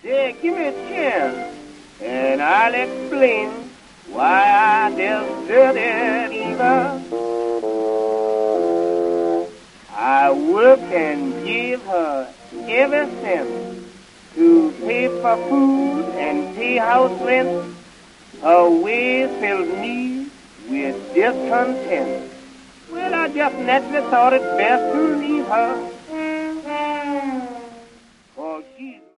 Say, give me a chance, and I'll explain why I deserted Eva. I work and give her every cent to pay for food and pay house rent. Her ways filled me with discontent. Well, I just naturally thought it best to leave her.